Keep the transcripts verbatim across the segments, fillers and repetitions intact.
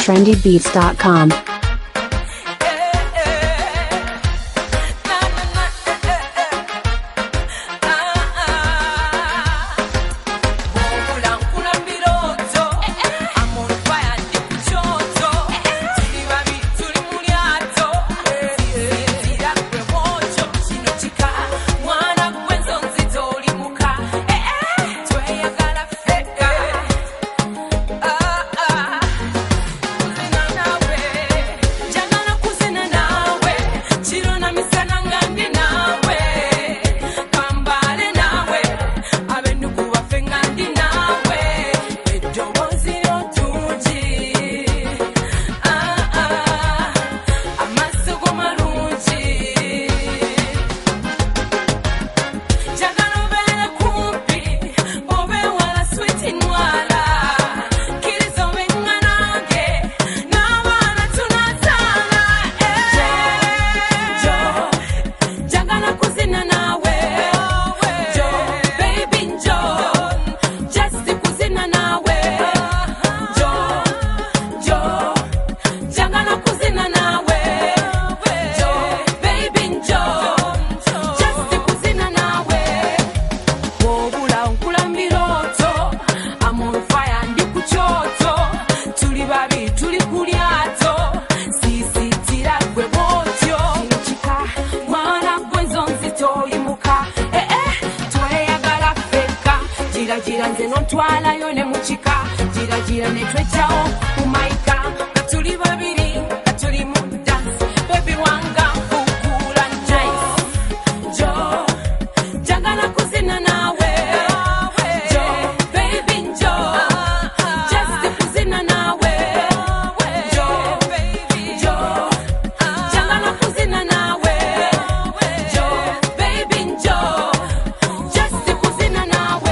trendy beats dot com. Gira nze nontwala yo ne mukika gira gira ne twetao umaika katuli babiri katuli mu dance baby wanga kukula nice jo jagala kuzina nawe jo baby jo just kuzina nawe jo baby jo jagala kuzina nawe jo baby jo just kuzina nawe.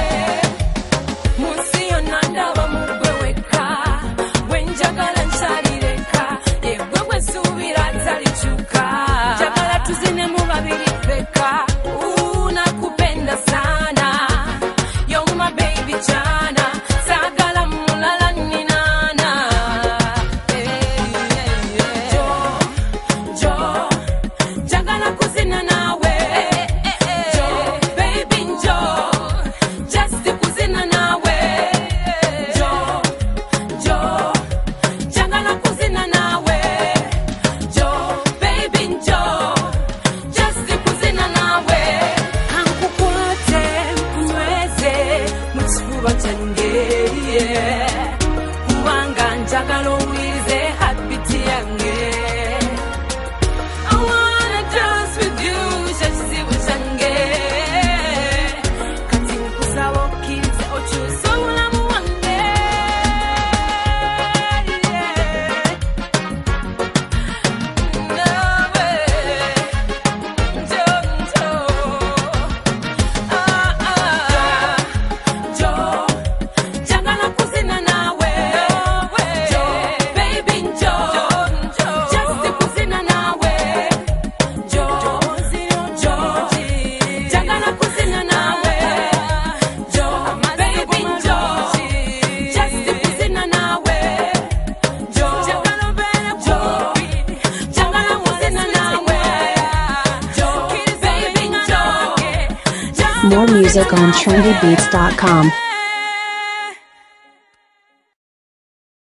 More music on trendy beats dot com.